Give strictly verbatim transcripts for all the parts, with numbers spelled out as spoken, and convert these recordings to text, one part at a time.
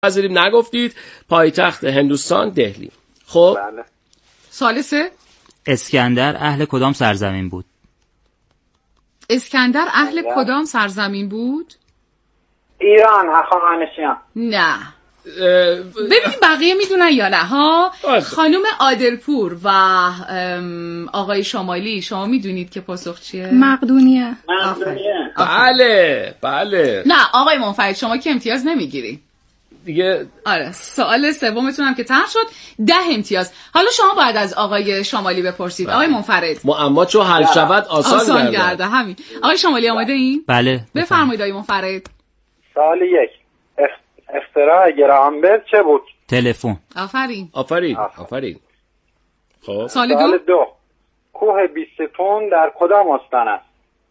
پذیریم نگفتید. پایتخت هندوستان دهلی. خب بله. سوال سه، اسکندر اهل کدام سرزمین بود؟ اسکندر اهل کدام سرزمین بود؟ ایران، هخامنشیان. نه. ببین بقیه میدونن یا نه ها؟ خانم عادلپور و آقای شمالی شما میدونید که پاسخ چیه؟ مقدونیه. مقدونیه. بله بله. نه آقای منفعل شما که امتیاز نمیگیری دیگه. آره سوال سومتون هم که تمام شد، ده امتیاز. حالا شما باید از آقای شمالی بپرسید. آقای منفرد معما چو حل شود آسان, آسان گرده. همین. آقای شمالی آماده این؟ بله بفرمایید آقای منفرد. سوال یک، اختراع گراهام بل چه بود؟ تلفن. آفرین آفرین آفرین. خب سوال سوال دو، دو، کوه بیستون در کدام استان است؟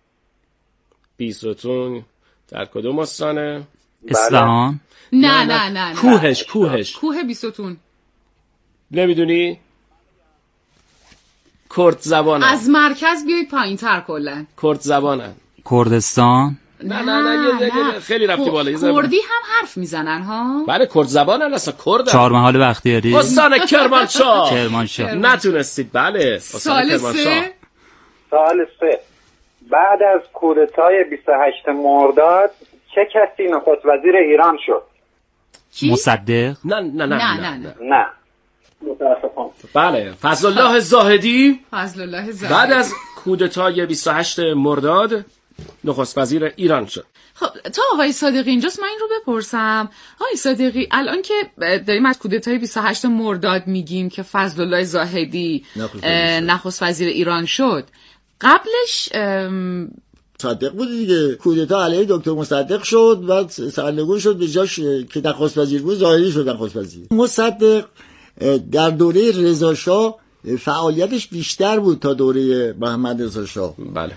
بیستون در کدام استانه؟ اصفهان. نه نه نه نه کوهش کوهش کوه بیستون. نمیدونی؟ کرد زبانه. از مرکز بیایید پایین تر کلن. کرد زبانه. کردستان. نه نه نه, نه, نه. خیلی رفتی بالا. کردی هم حرف میزنن ها. بله کرد زبانن اصلا کردن. چهارمحال بختیاری. استان کرمانشاه. کرمانشاه. نتونستید. بله سوال سه. سوال سه، بعد از کودتای بیست و هشتم مرداد چه کسی نخست وزیر ایران شد؟ مصدق. نه نه نه نه نه نه نه متاسفم. بله فضل الله زاهدی فضل الله زاهدی بعد از کودتای بیست و هشتم مرداد نخست وزیر ایران شد. خب تا آقای صادقی اینجاست من این رو بپرسم. آقای صادقی الان که داریم از کودتای بیست و هشتم مرداد میگیم که فضل الله زاهدی نخست وزیر ایران شد، قبلش مصدق بود دیگه. کودتا علیه دکتر مصدق شد و سرنگون شد به جاش که نخست وزیر بود زاهدی شد نخست وزیر. مصدق در دوره رضا شاه فعالیتش بیشتر بود تا دوره محمد رضا شاه. بله.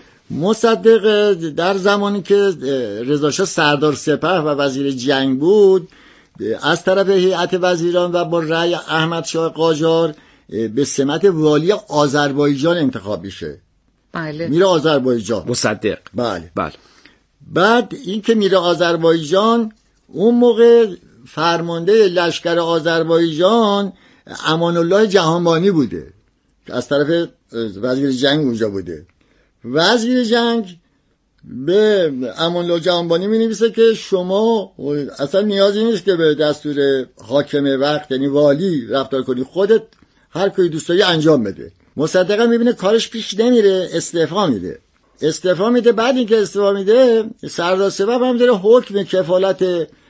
مصدق در زمانی که رضا شاه سردار سپه و وزیر جنگ بود از طرف هیئت وزیران و با رأی احمد شاه قاجار به سمت والی آذربایجان انتخاب میشه. بله. میره آذربایجان مصدق. بله. بله. بعد این که میره آذربایجان، اون موقع فرمانده لشکر آذربایجان امان الله جهانبانی بوده، از طرف وزیر جنگ اونجا بوده. وزیر جنگ به امان الله جهانبانی می نویسه که شما اصلا نیازی نیست که به دستور حاکم وقت یعنی والی رفتار کنی، خودت هر کاری دوست داری انجام بده. مصدق میبینه کارش پیش نمیره، استعفا میده. استعفا میده. بعد اینکه استعفا میده سردار سپه هم داره حکم کفالت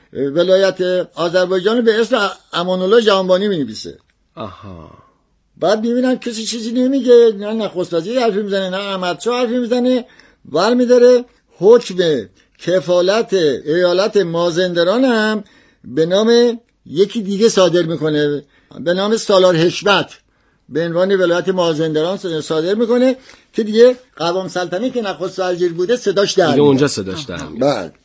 ولایت آذربایجان به اسم امان الله جهانبانی مینویسه. آها. بعد میبینن کسی چیزی نمیگه، نه نخست وزیر حرفی میزنه نه احمد شاه حرفی میزنه، برمیداره حکم کفالت ایالت مازندران هم به نام یکی دیگه صادر میکنه، به نام سالار حشمت به عنوان ولایت مازندران صادر میکنه که دیگه قوام سلطنتی که نخست وزیر بوده صداش در دیگه اونجا صداش در میاد. بعد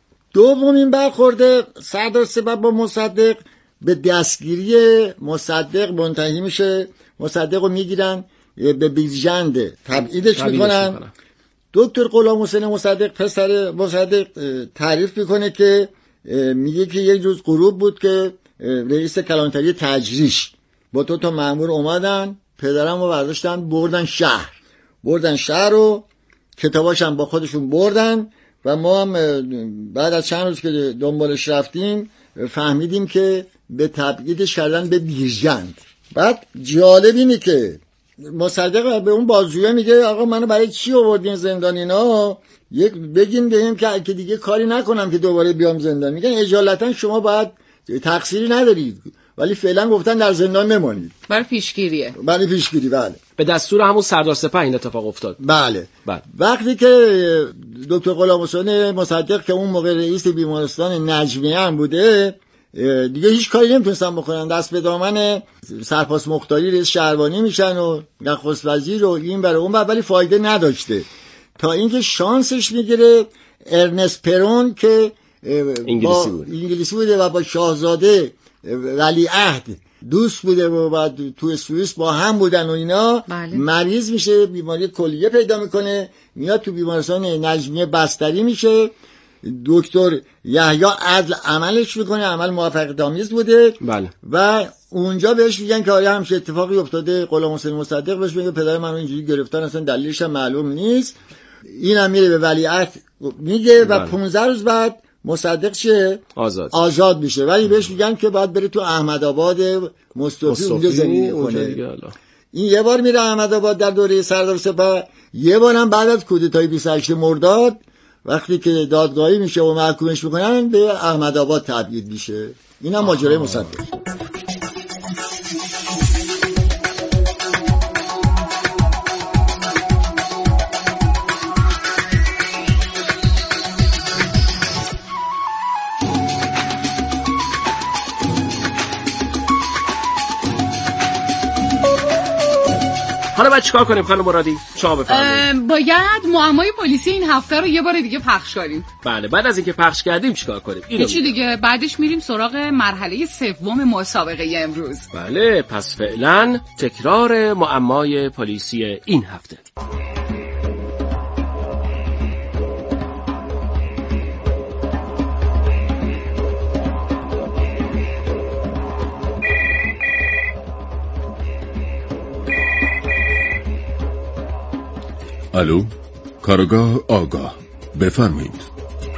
دومین برخورد سردار سپه با مصدق به دستگیری مصدق منتهی میشه. مصدق رو میگیرن به بیرجند تبعیدش میکنن. دکتر غلام حسین مصدق پسر مصدق تعریف میکنه که میگه که یک روز غروب بود که رئیس کلانتری تجریش با دو تا مأمور اومدن، پدرم رو برداشتن بردن شهر بردن شهر رو کتاباشم با خودشون بردن و ما هم بعد از چند روز که دنبالش رفتیم فهمیدیم که به تبعیدش کردن به بیرجند. بعد جالب اینه که مصدق به اون بازجویه میگه آقا منو برای چی آوردین زندان؟ اینا یک بگین بهم که که دیگه کاری نکنم که دوباره بیام زندان. میگن اجالتا شما باید تقصیری ندارید ولی فعلا گفتن در زندان نمانید. برای پیشگیریه. برای پیشگیری. بله. به دستور همون سردار سپه این اتفاق افتاد. بله. بله. وقتی که دکتر غلام حسین مصدق که اون موقع رئیس بیمارستان نجمیه هم بوده دیگه هیچ کاری نمیتونستن بکنن، دست به دامن سرپاس مختاری رئیس شهربانی میشن و نخست وزیر و این برای اون بر، ولی فایده نداشته تا اینکه شانسش میگیره ارنست پرون که انگلیسی بود. انگلیسی بوده و با شاهزاده ولیعهد دوست بوده و تو سوئیس با هم بودن و اینا. بله. مریض میشه، بیماری کلیه پیدا میکنه، میاد تو بیمارستان نجمیه بستری میشه. دکتر یحیی عدل عملش میکنه، عمل موفقیت آمیز بوده. بله. و اونجا بهش میگن که آیا همش اتفاقی افتاده، غلام حسین مصدق بهش میگه پدر من رو اینجوری گرفتن، اصلا دلیلش هم معلوم نیست. اینم میره به ولیعهد میگه و پانزده روز بعد مصدق چه آزاد آزاد میشه، ولی بهش میگن که باید بره تو احمدآباد مصطفی اونجا زندگی کنه. این یه بار میره احمدآباد در دوره سردار سپاه، یه بارم بعد از کودتای بیست و هشت مرداد وقتی که دادگاهی میشه و محکومش میکنن به احمدآباد تبعید میشه. اینم ماجرای مصدق. حالا باید چیکار کنیم خانم مرادی؟ شما بفرمایید. باید معمای پلیسی این هفته رو یه بار دیگه پخش کنیم. بله، بعد از اینکه پخش کردیم چیکار کنیم؟ اینو چی دیگه؟ بعدش میریم سراغ مرحله سوم مسابقه امروز. بله، پس فعلا تکرار معمای پلیسی این هفته. الو، کارگاه آگاه، بفرمایید.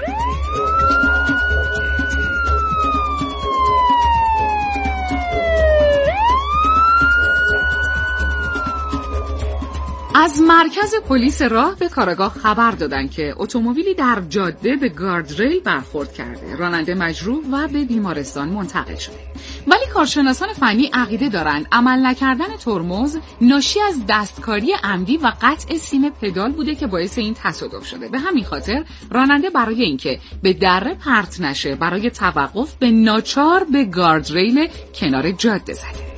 از مرکز پلیس راه به کارآگاه خبر دادن که اتومبیلی در جاده به گاردریل برخورد کرده، راننده مجروح و به بیمارستان منتقل شده. ولی کارشناسان فنی عقیده دارند عمل نکردن ترمز ناشی از دستکاری عمدی و قطع سیم پدال بوده که باعث این تصادف شده. به همین خاطر راننده برای اینکه به دره پرت نشه برای توقف به ناچار به گاردریل کنار جاده زده.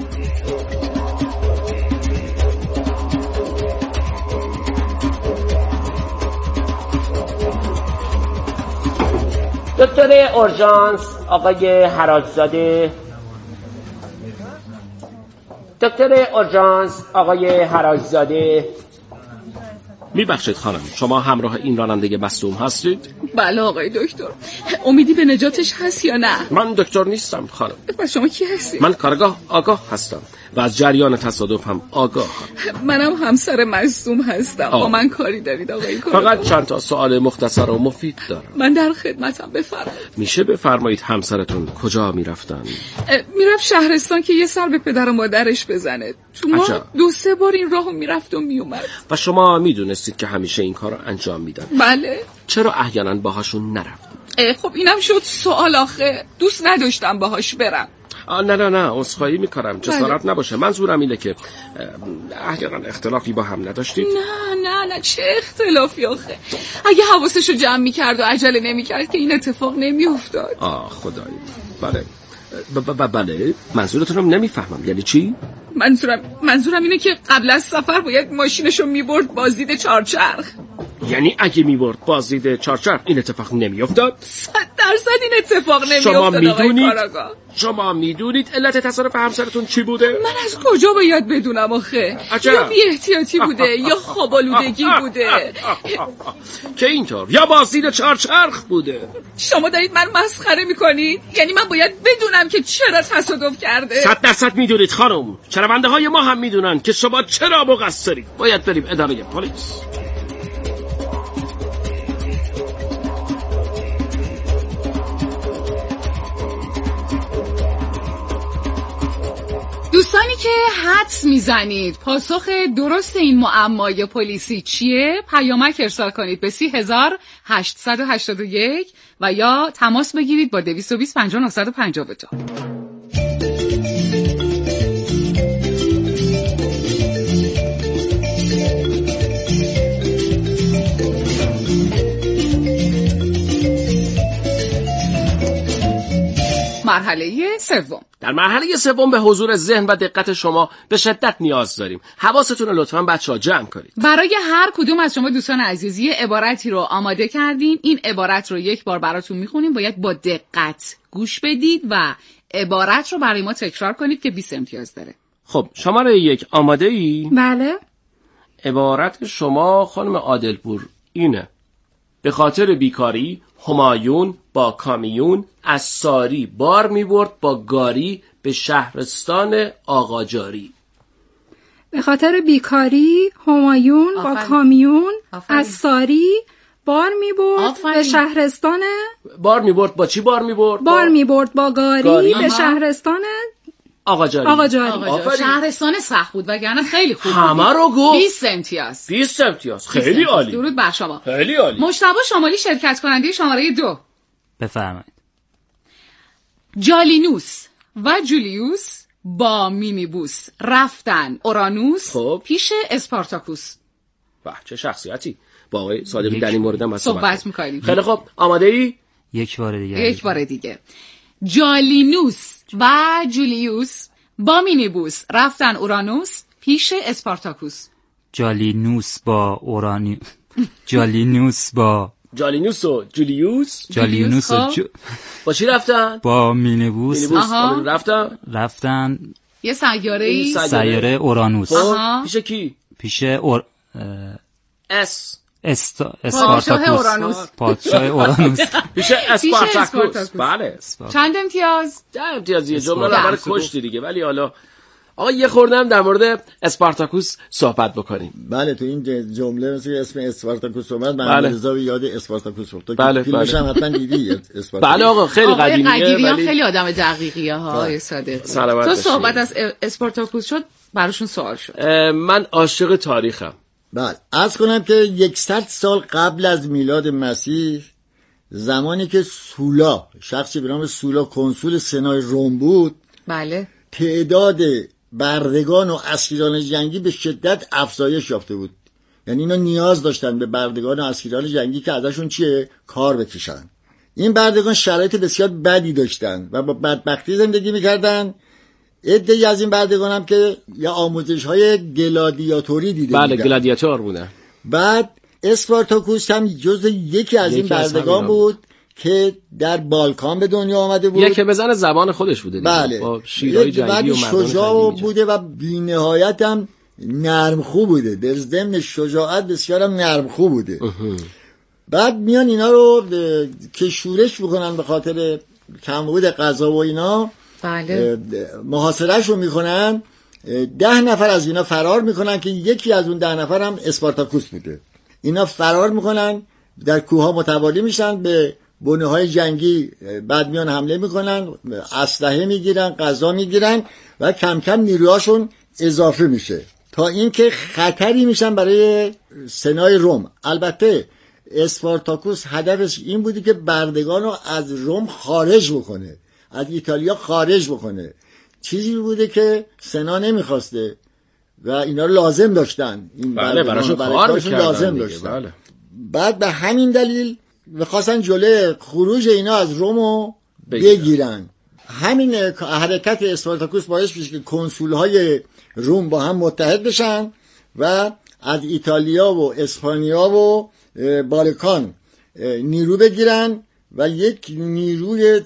دکتر اورژانس آقای حراجزاده. دکتر اورژانس آقای حراجزاده. میبخشید خانم، شما همراه این راننده مصدوم هستید؟ بله آقای دکتر. امیدی به نجاتش هست یا نه؟ من دکتر نیستم خانم. پس شما کی هستید؟ من کارگاه آگاه هستم و از جریان تصادف هم آگاه هم. منم همسر مصدوم هستم. با من کاری دارید آقای کارگاه؟ فقط چند تا سوال مختصر و مفید دارم. من در خدمتم، بفرمایید. میشه بفرمایید همسرتون کجا میرفتن؟ میرفت شهرستان که یه سر به پدر و مادرش بزنه. تو ما دو سه بار این راهو میرفت و میومد. و شما میدونستید که همیشه این کارو انجام میدن؟ بله. چرا احیانا باهاشون نرفتید؟ خب اینم شد سوال آخه. دوست نداشتم باهاش برم. آه نه نه نه عذرخواهی میکنم، جسارت بله. نباشه. منظورم اینه که احیانا اختلافی با هم نداشتید؟ نه نه نه چه اختلافی آخه. اگه حواسشو جمع میکرد و عجله نمیکرد که این اتفاق نمیافتاد. آه خدایی. بله ب- ب- بله منظورتون رو نمیفهمم. یعنی چی؟ منظورم منظورم اینه که قبل از سفر باید ماشینشو میبرد بازدید چهارچرخ. یعنی اگه میبرد بازدید چهارچرخ این اتفاق نمیافتاد؟ صد درصد این اتفاق نمیافتاد. شما میدونید شما میدونید علت تصادف همسرتون چی بوده؟ من از کجا باید بدونم آخه؟ یا بی احتیاطی بوده یا خوابالودگی بوده که اینطور، یا بازدید چهارچرخ بوده. شما دارید من مسخره میکنید؟ یعنی من باید بدونم که چرا تصادف کرده؟ صد درصد میدونید خانم. شنونده های ما هم میدونن که شما چرا مقصرید. باید بریم اداره پلیس. دوستانی که حدس میزنید پاسخ درست این معمای پلیسی چیه؟ پیامک ارسال کنید به سی هزار هشتصد و هشتاد و یک و یا تماس بگیرید با دویست و بیست پنجاه نهصد و پنجاه و دو. مرحله سوم. در مرحله سوم به حضور ذهن و دقت شما به شدت نیاز داریم. حواستون رو لطفاً بچه‌ها جمع کنید. برای هر کدوم از شما دوستان عزیزی عبارتی رو آماده کردیم. این عبارت رو یک بار براتون میخونیم. باید با دقت گوش بدید و عبارت رو برای ما تکرار کنید که بیست امتیاز داره. خب شماره یک آماده ای؟ بله. عبارت شما خانم عادلپور اینه: به خاطر بیکاری همایون با کامیون از ساری بار می برد با گاری به شهرستان آقاجاری. به خاطر بیکاری همایون با کامیون آفرین. از ساری بار می برد به شهرستان. بار می برد با چی بار می برد؟ بار می برد با گاری, گاری. به شهرستان آقاجاری. آقاجاری. آقاجاری. شهرستان سخت بود وگرنه خیلی خوب. همه رو گفت. بیست امتیاز. بیست امتیاز. خیلی عالی. درود بر شما. خیلی عالی. مجتبی شمالی شرکت کننده شماره دو. بفرمایید. جالینوس و جولیوس با مینیبوس رفتن اورانوس خب. پیش اسپارتاکوس. واه چه شخصیتی. با آقای صادقی در این مورد هم صحبت می‌کنیم. خیلی خوب آماده ای؟ یک بار دیگه. یک بار دیگه. جالینوس و جولیوس با مینیبوس رفتن اورانوس پیش اسپارتاکوس. جالینوس با اورانیوس. جالینوس با جالینوس و جولیوس. جالینوس و جو... با چی رفتن؟ با مینیبوس. مینیبوس رفتن؟ رفتن یه سیاره‌ای سیاره اورانوس. پیش کی؟ پیش اور اس است اسپارتاکوس. پادشاه اورانوس. پیش اسپارتاکوس. بله. چند امتیاز؟ ده امتیاز. یه جمله رو برای کشتی دیگه. ولی حالا آقا یه خورده هم در مورد اسپارتاکوس صحبت بکنیم. بله تو این جمله مثل اسم اسپارتاکوس اومد من بله. رضا یاد اسپارتاکوس افتاد. بله فیلمش هم حتما دیدی اسپارتاکوس. بله آقا خیلی قدیمیه ولی خیلی آدم دقیقیه ها آقای صادق. تو صحبت از اسپارتاکوس شد براشون سوال شد. من عاشق تاریخم. بله عرض کنم که یکصد سال قبل از میلاد مسیح زمانی که سولا شخصی به نام سولا کنسول سنای روم بود بله تعداد بردگان و اسیران جنگی به شدت افزایش یافته بود. یعنی اینا نیاز داشتن به بردگان و اسیران جنگی که ازشون چیه کار بکشن. این بردگان شرایط بسیار بدی داشتن و با بدبختی زندگی میکردن. عده‌ای از این بردگان هم که یا آموزش‌های گلادیاتوری دیده بله بودن. گلادیاتور بودن. بعد اسپارتاکوس هم جزء یکی از این بردگان بود که در بالکان به دنیا آمده بود. یکی بزن زبان خودش بوده دیگه. بله. با شیرهای جنگی و مردان شجاع بوده و بی‌نهایت هم نرم خو بوده. در ضمن شجاعت بسیار هم نرم خو بوده. بعد میان اینا رو که شورش بکنن به خاطر کمبود غذا و اینا بله. محاصره‌اش رو میکنن. ده نفر از اینا فرار میکنن که یکی از اون ده نفر هم اسپارتاکوس بوده. اینا فرار میکنن در کوه ها متوالی میشن به بنه های جنگی. بعد میان حمله میکنن اسلحه میگیرن غذا میگیرن و کم کم نیروهاشون اضافه میشه تا اینکه خطری میشن برای سنای روم. البته اسپارتاکوس هدفش این بودی که بردگان رو از روم خارج بکنه، از ایتالیا خارج بکنه. چیزی بوده که سنا نمیخواسته و اینا رو لازم داشتن. این بله براشون کار لازم داشتن. بله. بعد به همین دلیل میخواستن جلوی خروج اینا از رومو بگیرن. همین حرکت اسپارتاکوس باعث میشه که کنسولهای روم با هم متحد بشن و از ایتالیا و اسپانیا و بالکان نیرو بگیرن و یک نیروی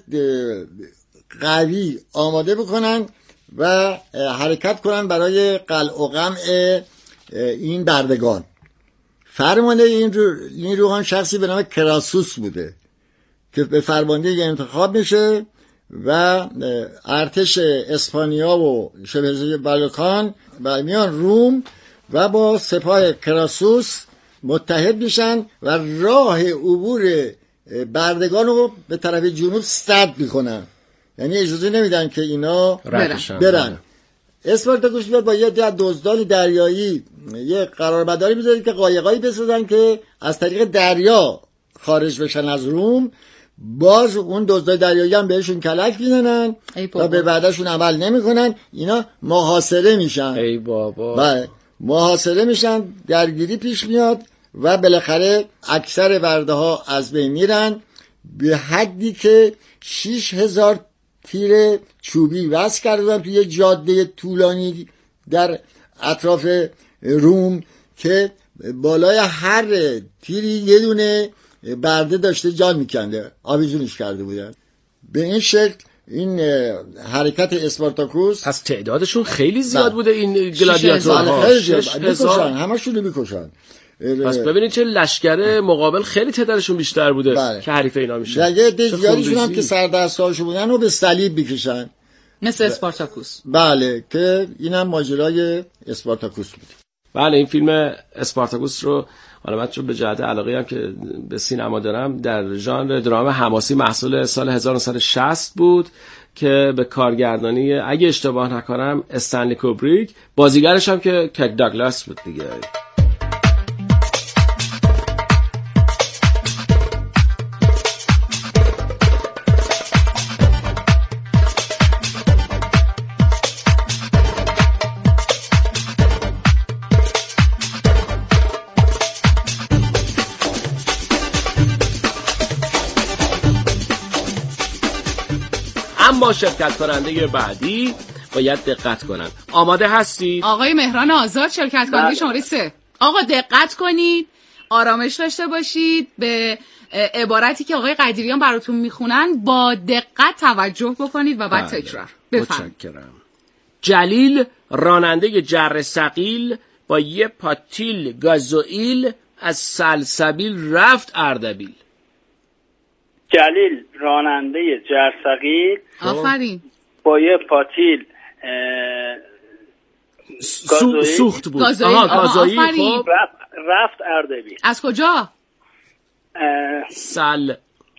قوی آماده بکنن و حرکت کنن برای قلع و قمع این بردگان. فرمانده این نیروها شخصی به نام کراسوس بوده که به فرمانده انتخاب میشه و ارتش اسپانیا و شبه بالکان و میان روم و با سپاه کراسوس متحد میشن و راه عبور بردگان رو به طرف جنوب سد میکنن. یعنی اجازه نمیدن که اینا برن, برن. اسپارتاکوس بیاد با یه دزدان دریایی یه قراردادی میذاره که قایقایی بسازن که از طریق دریا خارج بشن از روم. باز اون دزدای دریایی هم بهشون کلک میزنن و به وعدهشون عمل نمیکنن. اینا محاصره میشن. ای بابا. و محاصره میشن، درگیری پیش میاد و بالاخره اکثر برده ها از بین میرن به حدی که شش هزار تیر چوبی وصل کردن توی یه جاده طولانی در اطراف روم که بالای هر تیری یه دونه برده داشته جان میکنده، آویزونش کرده بودن. به این شکل این حرکت اسپارتاکوس از تعدادشون خیلی زیاد بوده این گلادیاتورها. خیلی زیاد میکشن، همشون رو میکشن پس ببینید چه لشکر مقابل خیلی تعدادشون بیشتر بوده بله. که حریف اینا میشه. دیگه دیگریشون هم که سردستاشون بودن و به صلیب بکشن مثل اسپارتاکوس. بله که اینم ماجرای اسپارتاکوس بود. بله این فیلم اسپارتاکوس رو حالا من چون به جهت علاقه هم که به سینما دارم در ژانر درام حماسی محصول سال هزار و نهصد و شصت بود که به کارگردانی اگه اشتباه نکنم استنلی کوبریک، بازیگرش هم که کک داگلاس بود دیگه. اما شرکت کننده بعدی باید دقت کنن. آماده هستید؟ آقای مهران آزاد شرکت کننده شماره سه. آقا دقت کنید، آرامش داشته باشید، به عبارتی که آقای قدیریان براتون میخونن با دقت توجه بکنید و بعد تکرار بفرمایید. متشکرم. جلیل راننده جر ثقیل با یه پاتیل گازوئیل از سلسبیل رفت اردبیل. جلیل راننده جرثقیل آفرین با یه پاتیل سو، سوخت بود گازوئیل. آها گازوئیل خب رفت, رفت اردبیل. از کجا؟ سل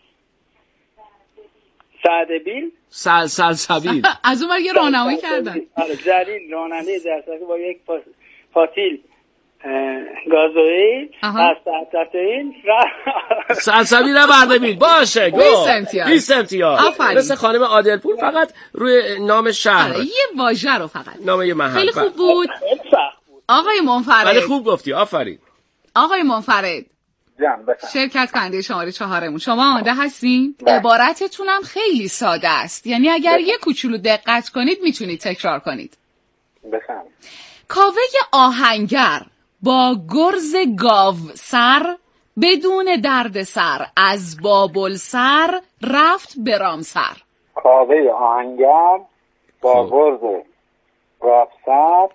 سعدبیل سل سلسبیل از اون یه راهنمایی کردن. جلیل راننده جرثقیل با یک پاتیل گازوئیل از سلسبیل سلسبیل رو اردبیل. باشه گو بیست امتیاز. مثل خانم عادلپور فقط روی نام شهر یه واژه رو فقط نام یه محل. خیلی خوب بود آقای منفرد. ولی خوب گفتی آفرین. آقای منفرد شرکت کننده شماره چهارمون، شما آماده هستین؟ عبارتتونم خیلی ساده است، یعنی اگر یه کوچولو دقت کنید میتونید تکرار کنید. بفرمایید. کاوه آهنگر با گرز گاو سر بدون درد سر از بابل سر رفت به رامسر. کاوه آهنگر با گرز گاو سر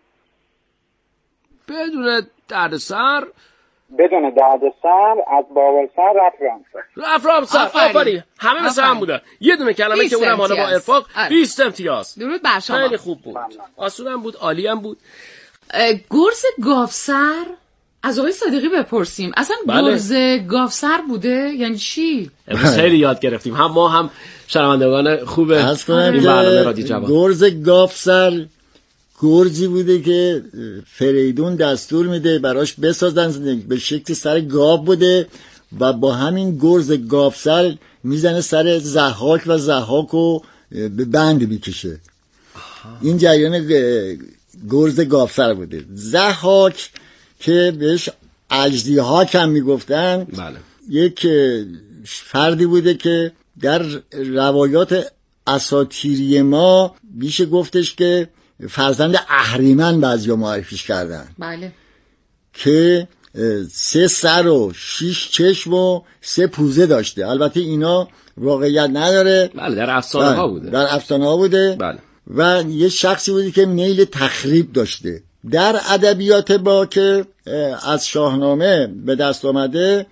بدون درد سر بدون درد سر از بابل سر رفت رامسر. رفت رامسر. آفرین. همه مثل هم بودن. یه دونه کلمه که اونم حالا با ارفاق بیست امتیاز. درود بر شما. خیلی خوب بود. آسونم بود، عالی هم بود. گرز گاوسر از آقای صادقی بپرسیم اصلا بله. گرز گاوسر بوده یعنی چی؟ امروز خیلی یاد گرفتیم، هم ما هم شنوندگان خوب این برنامه رادیو جوان. گرز گاوسر گرزی بوده که فریدون دستور میده براش بسازن، به شکل سر گاو بوده و با همین گرز گاوسر میزنه سر ضحاک و ضحاکو به بند میکشه. این جریان گرز گاوسر بوده. ضحاک که بهش اژدیهاک هم میگفتن بله. یک فردی بوده که در روایات اساطیری ما میشه گفتش که فرزند اهریمن بعضیا معرفیش کردن. بله. که سه سر و شش چشم و سه پوزه داشته. البته اینا واقعیت نداره. بله در افسانه ها بوده. در افسانه ها بوده. بله. و یه شخصی بوده که میل تخریب داشته. در ادبیات با که از شاهنامه به دست آمده،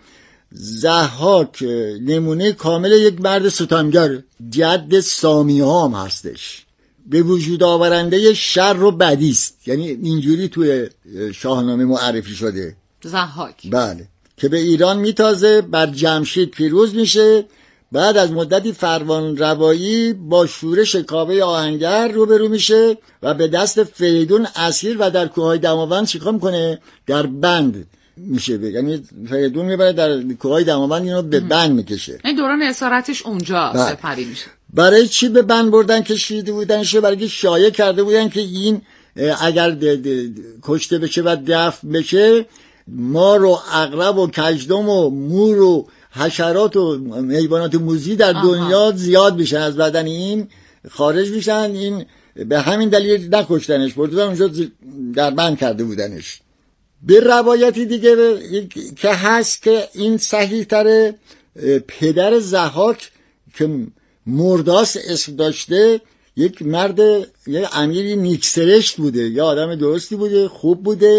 ضحاک نمونه کامل یک مرد ستمگر، جد سامی ها هم هستش، به وجود آورنده شر و بدی است. یعنی اینجوری توی شاهنامه معرفی شده ضحاک. بله. که به ایران میتازه، بر جمشید پیروز میشه، بعد از مدتی فرمان روایی با شورش کاوه آهنگر روبرو میشه و به دست فریدون اسیر و در کوههای دماوند چیکار میکنه؟ در بند میشه. یعنی فریدون میبره در کوههای دماوند اینو به بند میکشه. این دوران اسارتش اونجا سپری میشه. برای چی به بند بردن کشیده بودنش؟ برای که شایع کرده بودن که این اگر ده ده کشته بشه و دفن بشه، مار و عقرب و کژدم و مور و حشرات و حیوانات موذی در دنیا آها. زیاد میشن، از بدن این خارج میشن. این به همین دلیل نکشتنش، بردن اونجا در بند کرده بودنش. به روایتی دیگه که هست که این صحیح تره، پدر ضحاک که مرداس اسم داشته، یک مرد، یک امیری نیکسرشت بوده، یا آدم درستی بوده، خوب بوده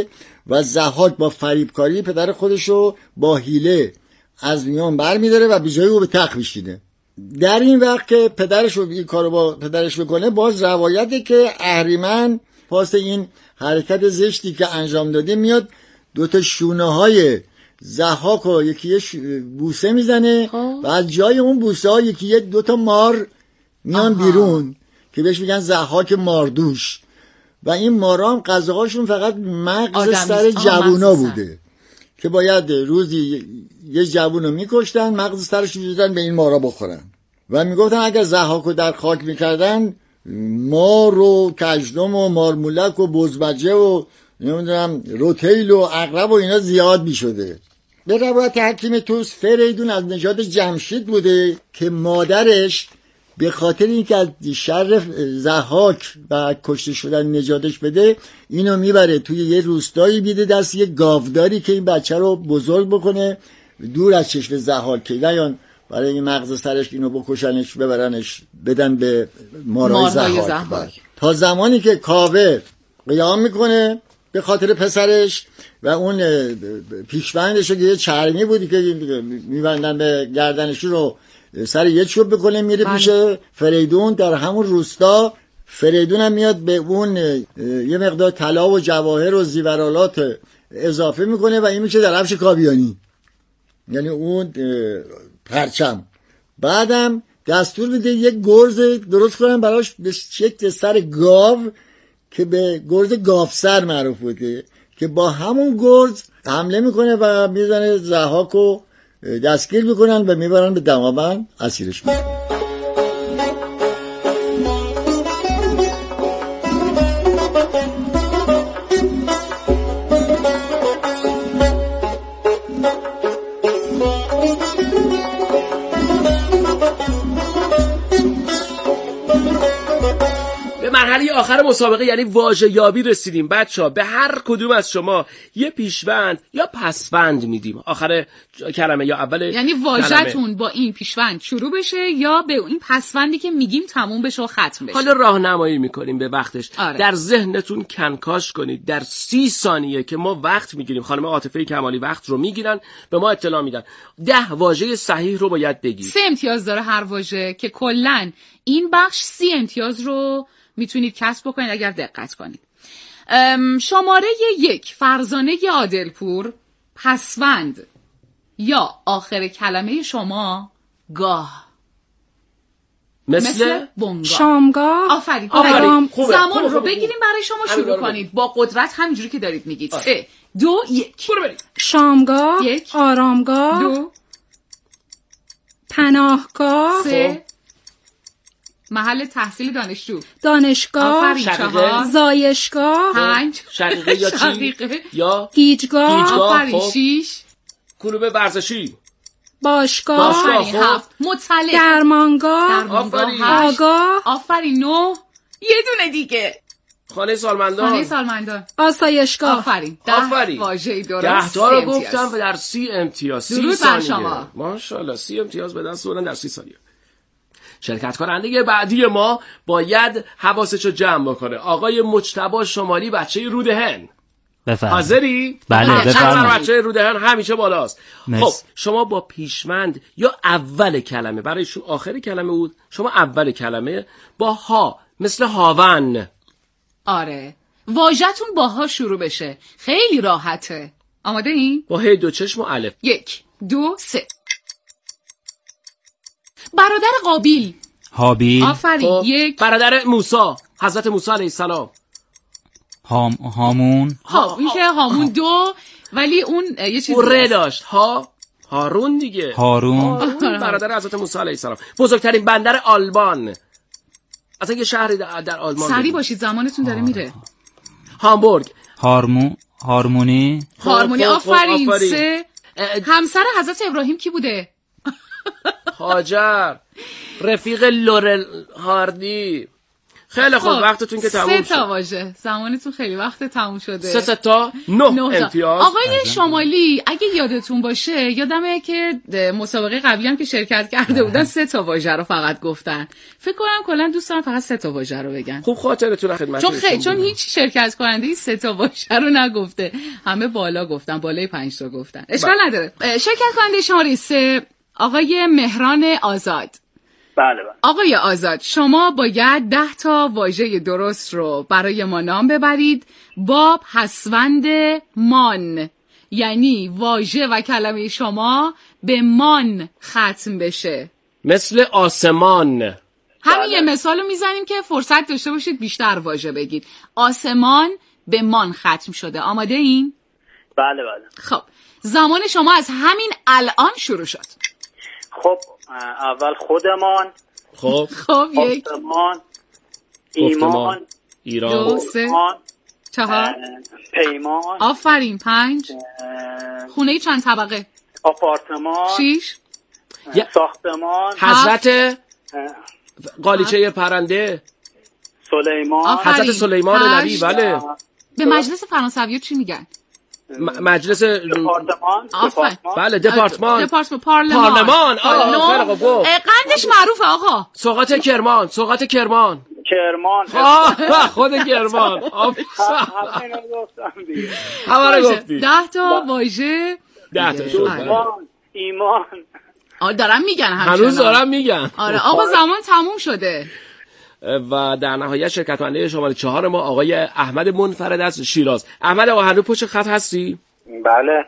و ضحاک با فریبکاری پدر خودشو با حیله از میان بر میداره و به جای او به تخت میشینه. در این وقت که پدرش رو این کارو با پدرش بکنه، باز روایته که اهریمن پاس این حرکت زشتی که انجام داده میاد دوتا شونه های ضحاک رو یکی یه بوسه میزنه و از جای اون بوسه ها یکی یه دوتا مار میان آها. بیرون که بهش میگن ضحاک ماردوش و این مارا هم غذاهاشون فقط مغز سر جوونا بوده که باید روزی یه جوون رو میکشتن، مغز سرش می‌دادن به این مارا بخورن و میگفتن اگر ضحاک رو در خاک میکردن مار و کژدم و مارمولک و بزبجه و نمیدونم روتیل و عقرب و اینا زیاد میشده. به روایت حکیم توس فریدون از نژاد جمشید بوده که مادرش به خاطر اینکه از شر ضحاک و کشته شدن نجاتش بده اینو میبره توی یه روستایی بیده دست یه گاوداری که این بچه رو بزرگ بکنه دور از چشم ضحاک که نیان برای این مغز سرش اینو بکشنش ببرنش بدن به مارای ضحاک. تا زمانی که کاوه قیام میکنه به خاطر پسرش و اون پیشوندش که یه چرمی بودی که میبندن به گردنش رو سر یه چوب بکنه میره پیش فریدون در همون روستا. فریدون هم میاد به اون یه مقدار طلا و جواهر و زیورالات اضافه میکنه و این میشه درفش کاویانی، یعنی اون پرچم. بعدم دستور میده یک گرز درست کنن براش به شکل سر گاو که به گرز گاوسر معروف بوده که با همون گرز حمله میکنه و میزنه ضحاک رو دستگیر میکنن و میبرن به دماوند اسیرش میکنن. مرحله آخر مسابقه یعنی واژه یابی رسیدیم بچه‌ها. به هر کدوم از شما یه پیشوند یا پسوند میدیم آخر کلمه یا اول یعنی واژه‌تون با این پیشوند شروع بشه یا به این پسوندی که میگیم تموم بشه و ختم بشه. حالا راهنمایی میکنیم به وقتش. آره. در ذهنتون کنکاش کنید در سی ثانیه که ما وقت میگیریم، خانم عاطفه کمالی وقت رو میگیرن به ما اطلاع میدن، ده واژه صحیح رو باید بگید. سه امتیاز داره هر واژه که کلاً این بخش سی امتیاز رو میتونید کسب بکنید اگر دقت کنید. شماره یک، فرزانه عادلپور، پسوند یا آخر کلمه شما گاه، مثل, مثل بنگاه، شامگاه. آفرین. آفرین. خوبه. زمان خوبه. رو خوبه. بگیریم برای شما شروع کنید با قدرت همینجوری که دارید میگید. سه دو یک شامگاه، یک. آرامگاه، دو پناهگاه، سه محل تحصیل دانشجو، دانشگاه، چهار زایشگاه، پنج شقیقه یا چی؟ یا گیجگاه، آفرین. شیش کلوب ورزشی، باشگاه، آفرین. هفت مطلع، درمانگاه، آفرین. آگاه، آفرین. نه یه دونه دیگه، خانه سالمندان، خانه سالمندان، آسایشگاه. آفرین. آفرین. واژه درست. ده تا رو گفتم و در سی امتیاز. درود بر شما. ماشاءالله سی امتیاز به دست آوردن در سی ثانیه. شرکت کننده بعدی ما باید حواسشو جمع بکنه. آقای مجتبی شمالی، بچه رودهن. بفرمایید. حاضری؟ بله بفرمایید. بچه رودهن همیشه بالاست. مرسی. خب شما با پیشوند یا اول کلمه، برایشون آخر کلمه بود، شما اول کلمه با ها، مثل هاون. آره واژه‌تون با ها شروع بشه، خیلی راحته. آماده این؟ با هی دو چشم و الف. یک دو سه. برادر قابیل، هابیل. آفرین. خب. یک. برادر موسی، حضرت موسی علیه السلام. هام هامون. ها این که هامون دو، ولی اون یه چیزی ره داشت. ها هارون دیگه. هارون. هارون برادر حضرت موسی علیه السلام. بزرگترین بندر آلمان، اصلا یه شهری در, در آلمان. سریع باشید زمانتون داره میره. هامبورگ. هارمو هارمونی. هارمونی. آفرین. سه. همسر حضرت ابراهیم کی بوده؟ هاجر. رفیق لورل هاردی. خیلی خوب، وقتتون که تموم شد. سه تا واژه، زمانتون خیلی وقت تموم شده. سه سه تا نه امتیاز. آقای شمالی اگه یادتون باشه، یادمه که مسابقه قبلی هم که شرکت کرده بودن سه تا واژه رو فقط گفتن. فکر کنم کلا دوستان فقط سه تا واژه رو بگن. خوب خاطرتون خدمتتون. چون خیلی چون هیچ شرکت کننده این سه تا واژه رو نگفته. همه بالا گفتن، بالای پنج تا گفتن. اشکال نداره. شرکت کننده شماره سه آقای مهران آزاد. بله بله. آقای آزاد، شما باید ده تا واژه درست رو برای ما نام ببرید با پسوند مان، یعنی واژه و کلمه شما به مان ختم بشه، مثل آسمان. همین یه مثال رو میزنیم که فرصت داشته باشید بیشتر واژه بگید. آسمان به مان ختم شده. آماده این؟ بله بله. خب زمان شما از همین الان شروع شد. خب اول خودمان. خب خب یک گفتمان، ایمان، ایران، دو، سه، چهار، پیمان، آفرین، پنج، خونه چند طبقه، آپارتمان، شیش، ساختمان، حضرت قالیچه پرنده، سلیمان، حضرت سلیمان نبی. بله. به مجلس فرانسوی چی میگن؟ مجلس دپارتمان. بله دپارتمان. دپارتمان پارلمان. پارلمان. آه خیلی خوب گفت. قندش معروفه آقا. سوغات کرمان. سوغات کرمان. کرمان. آه خود کرمان. همه رو گفتم دیگه. همه رو گفتی. ده تا واژه. ده تا شد. ایمان. آه دارم میگن همچنان. هنوز دارم میگن. آره آقا زمان تموم شده. و در نهایت شرکت کننده شماره چهار ما آقای احمد منفرد از شیراز. احمد آقا هنوز پشت خط هستی؟ بله.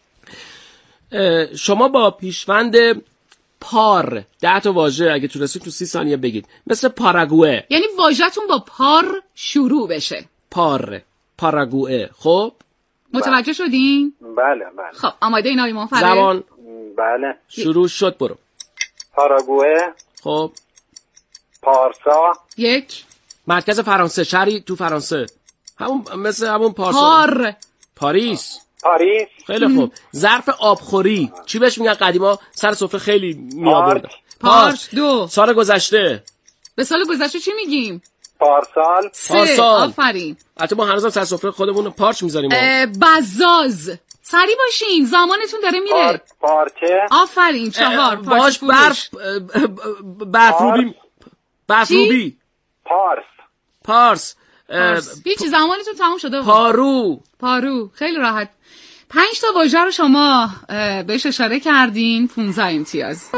شما با پیشوند پار ده تا واژه اگه تونستید تو سی ثانیه بگید، مثل پاراگوئه. یعنی واژه‌تون با پار شروع بشه. پار، پاراگوئه. خب متوجه شدین؟ بله بله. خب آماده این آقای منفرد؟ زمان بله. شروع شد. برو. پاراگوئه. خب پارسا. یک. مرکز فرانسه، شهری تو فرانسه، همون مثل همون پارسا. پار. پاریس. پاریس. خیلی خوب. ظرف آبخوری چی بهش میگن؟ قدیما سر سفره خیلی می آوردن. پارچ. دو. سال گذشته. به سال گذشته چی میگیم؟ پارسال. سه. پارسال. آفرین. البته ما هنوزم سر سفره خودمون پارچ میذاریم. بزاز. سری باشین زمانتون داره میره. پارچه. آفرین. چهار. باش برف برفروبی. برفروبی. پارس. پارس. هیچی زمانتون تموم شده. پارو. پارو. خیلی راحت. پنج تا واژه رو شما بهش اشاره کردین. پونزده امتیاز.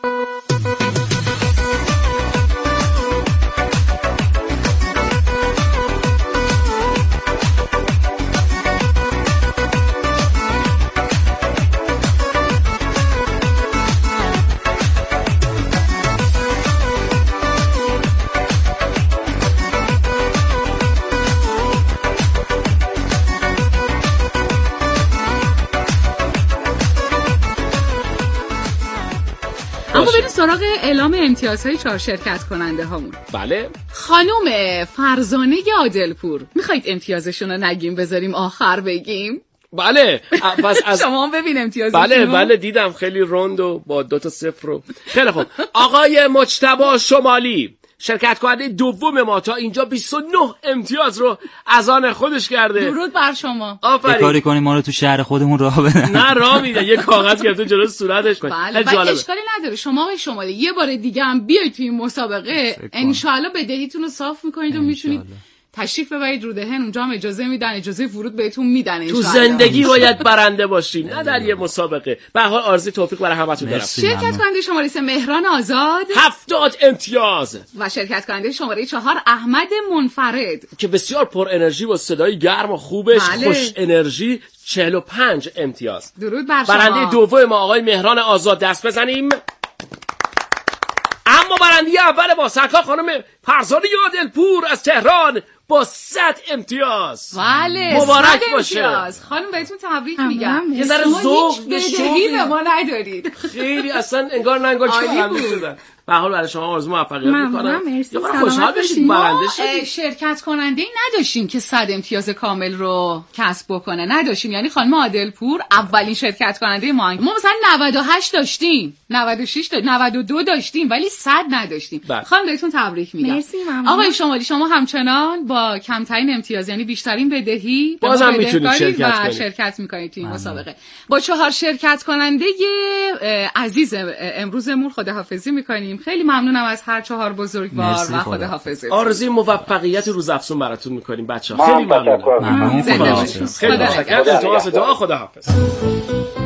اما بریم سراغ اعلام امتیازهای چهار شرکت کننده هامون. بله. خانم فرزانه عادلپور، میخواید امتیازشون رو نگیم بذاریم آخر بگیم؟ بله. پس از شما هم ببین امتیازشون. بله بله دیدم خیلی روند و با دو تا صفر رو. خیلی خوب. آقای مجتبی شمالی شرکت کننده دوم ما تا اینجا بیست و نه امتیاز رو از آن خودش کرده. درود بر شما. آفرین. کاری کنیم ما رو تو شهر خودمون راه بدن. نه راه میده. یه کاغذ گرفته جلوی صورتش کنه. بله بله اشکالی نداره. شما آقای شمالی یه بار دیگه هم بیاید توی این مسابقه، ان شاءالله بدهیتون رو صاف میکنید و میتونید تشریف ببرید رو دهن. اونجا هم اجازه میدن، اجازه ورود بهتون میدن. تو زندگی باید برنده باشیم نه در یه مسابقه. به هر حال آرزوی توفیق برای همتون دارم. شرکت کننده شماره سه مهران آزاد هفتاد امتیاز و شرکت کننده شماره چهار احمد منفرد که بسیار پر انرژی با صدای گرم و خوبش. بله. خوش انرژی چهل و پنج امتیاز. درود بر شما. برنده دوم ما آقای مهران آزاد، دست بزنیم. اما برنده اول با سرکار خانم فرزانه عادلپور از تهران با صد امتیاز. بله مبارک باشه. خانم بهتون تبریک میگم. یه ذره ذوق بدهی به ما ندارید. خیلی اصلا انگار نه انگار چه شدن. به هر حال برای شما آرزو موفقیت میکنم. مرسی. خوشحال بشید برنده شدید. شرکت کننده ای نداشتیم که صد امتیاز کامل رو کسب بکنه، نداشتیم. یعنی خانم عادلپور اولین شرکت کننده ما. ما مثلا نود و هشت داشتیم، نود و شش داشتیم، نود و دو داشتیم، ولی صد نداشتیم. خانم بهتون تبریک میگم. مرسی ممنون. آقای شمالی شما همچنان با کمترین امتیاز، یعنی بیشترین بدهی بازم میتونید شرکت کنید. شرکت میکنید توی مسابقه. با چهار شرکت کننده عزیز امروزمون خداحافظی میکنیم. خیلی ممنونم از هر چهار بزرگوار و خداحافظی. آرزوی موفقیت روزافزون براتون میکنیم بچه‌ها. خیلی ممنونم. ممنون. خیلی متشکرم. دعا خداحافظ.